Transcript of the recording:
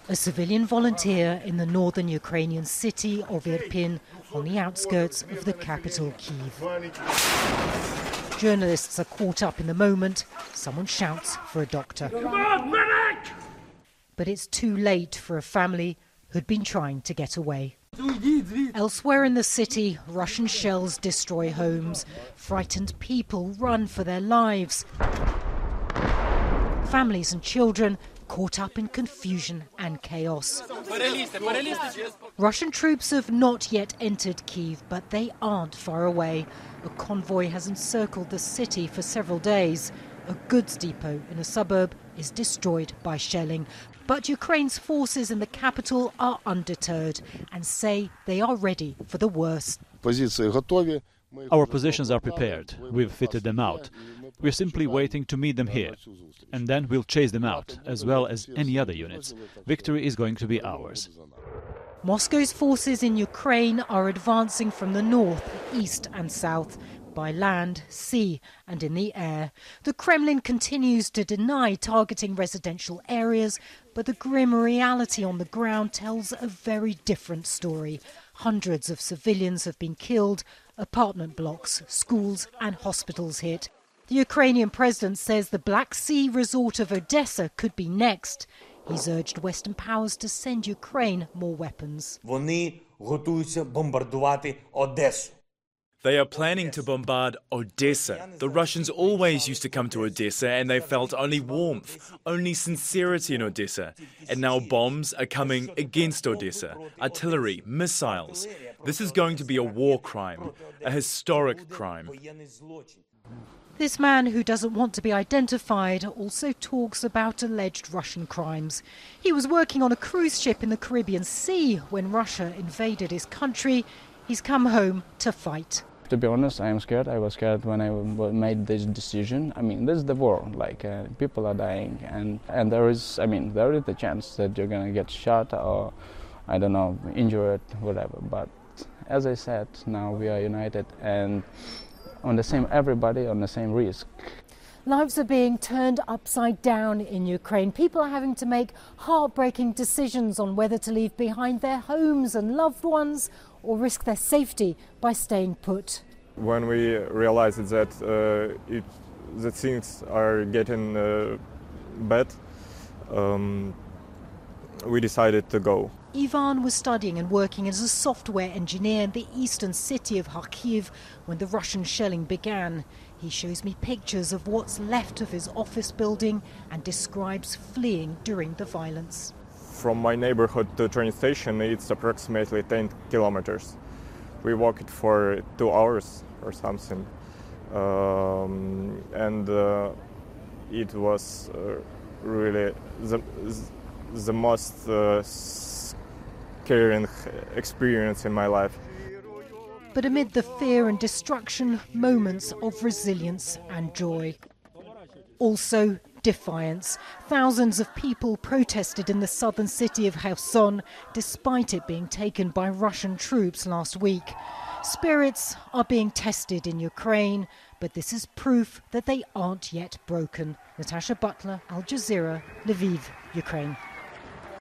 A civilian volunteer in the northern Ukrainian city of Irpin, on the outskirts of the capital, Kyiv. Journalists are caught up in the moment. Someone shouts for a doctor. Come on, medic! But it's too late for a family who'd been trying to get away. Elsewhere in the city, Russian shells destroy homes. Frightened people run for their lives. Families and children caught up in confusion and chaos. Russian troops have not yet entered Kyiv, but they aren't far away. A convoy has encircled the city for several days. A goods depot in a suburb is destroyed by shelling. But Ukraine's forces in the capital are undeterred and say they are ready for the worst. Our positions are prepared. We've fitted them out. We're simply waiting to meet them here. And then we'll chase them out, as well as any other units. Victory is going to be ours. Moscow's forces in Ukraine are advancing from the north, east and south, by land, sea and in the air. The Kremlin continues to deny targeting residential areas, but the grim reality on the ground tells a very different story. Hundreds of civilians have been killed, apartment blocks, schools and hospitals hit. The Ukrainian president says the Black Sea resort of Odessa could be next. He's urged Western powers to send Ukraine more weapons. Вони готуються бомбардувати Одесу. They are planning to bombard Odessa. The Russians always used to come to Odessa and they felt only warmth, only sincerity in Odessa. And now bombs are coming against Odessa. Artillery, missiles. This is going to be a war crime, a historic crime. This man, who doesn't want to be identified, also talks about alleged Russian crimes. He was working on a cruise ship in the Caribbean Sea when Russia invaded his country. He's come home to fight. To be honest, I am scared. I was scared when I made this decision. I mean, this is the war. Like, people are dying, and there is the chance that you're gonna get shot or, I don't know, injured, whatever. But as I said, now we are united and everybody on the same risk. Lives are being turned upside down in Ukraine. People are having to make heartbreaking decisions on whether to leave behind their homes and loved ones or risk their safety by staying put. When we realized that the things are getting bad, we decided to go. Ivan was studying and working as a software engineer in the eastern city of Kharkiv when the Russian shelling began. He shows me pictures of what's left of his office building and describes fleeing during the violence. From my neighborhood to the train station, it's approximately 10 kilometers. We walked for 2 hours or something. It was really the most scary experience in my life. But amid the fear and destruction, moments of resilience and joy. Also, defiance. Thousands of people protested in the southern city of Kherson, despite it being taken by Russian troops last week. Spirits are being tested in Ukraine, but this is proof that they aren't yet broken. Natasha Butler, Al Jazeera, Lviv, Ukraine.